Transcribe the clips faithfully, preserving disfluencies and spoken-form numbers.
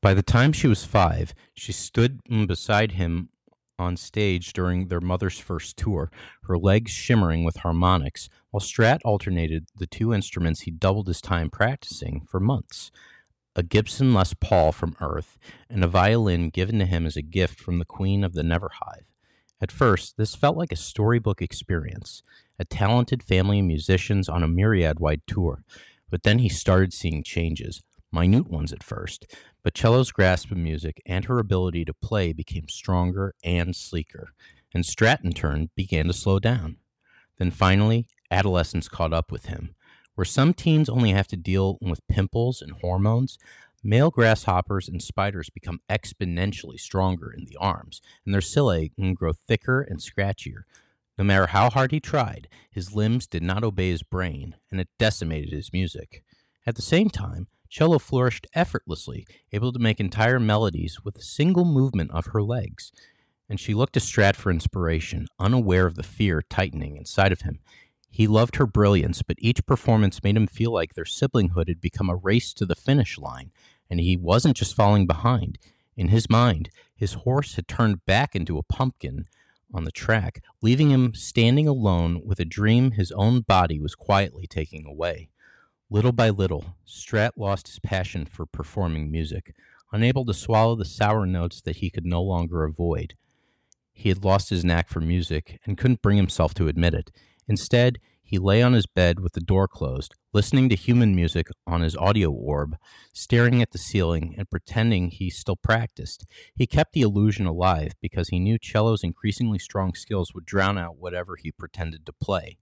By the time she was five, she stood beside him on stage during their mother's first tour, her legs shimmering with harmonics, while Strat alternated the two instruments he doubled his time practicing for months, a Gibson Les Paul from Earth, and a violin given to him as a gift from the Queen of the Neverhive. At first, this felt like a storybook experience, a talented family of musicians on a myriad-wide tour, but then he started seeing changes, minute ones at first, but Cello's grasp of music and her ability to play became stronger and sleeker, and Strat in turn began to slow down. Then finally, adolescence caught up with him. Where some teens only have to deal with pimples and hormones, male grasshoppers and spiders become exponentially stronger in the arms, and their cilia can grow thicker and scratchier. No matter how hard he tried, his limbs did not obey his brain, and it decimated his music. At the same time, Cello flourished effortlessly, able to make entire melodies with a single movement of her legs, and she looked to Strat for inspiration, unaware of the fear tightening inside of him. He loved her brilliance, but each performance made him feel like their siblinghood had become a race to the finish line, and he wasn't just falling behind. In his mind, his horse had turned back into a pumpkin on the track, leaving him standing alone with a dream his own body was quietly taking away. Little by little, Strat lost his passion for performing music, unable to swallow the sour notes that he could no longer avoid. He had lost his knack for music and couldn't bring himself to admit it. Instead, he lay on his bed with the door closed, listening to human music on his audio orb, staring at the ceiling and pretending he still practiced. He kept the illusion alive because he knew Cello's increasingly strong skills would drown out whatever he pretended to play.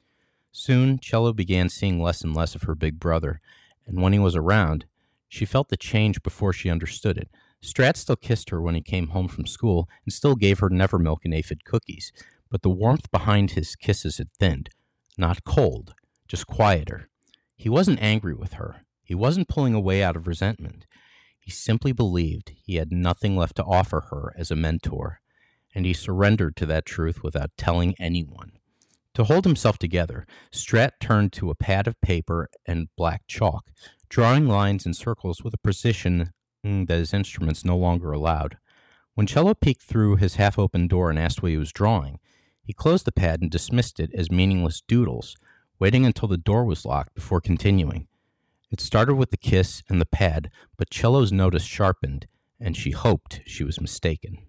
Soon, Cello began seeing less and less of her big brother, and when he was around, she felt the change before she understood it. Strat still kissed her when he came home from school and still gave her Nevermilk and aphid cookies, but the warmth behind his kisses had thinned. Not cold, just quieter. He wasn't angry with her. He wasn't pulling away out of resentment. He simply believed he had nothing left to offer her as a mentor, and he surrendered to that truth without telling anyone. To hold himself together, Strat turned to a pad of paper and black chalk, drawing lines and circles with a precision that his instruments no longer allowed. When Cello peeked through his half-open door and asked what he was drawing, he closed the pad and dismissed it as meaningless doodles, waiting until the door was locked before continuing. It started with the kiss and the pad, but Cello's notice sharpened, and she hoped she was mistaken.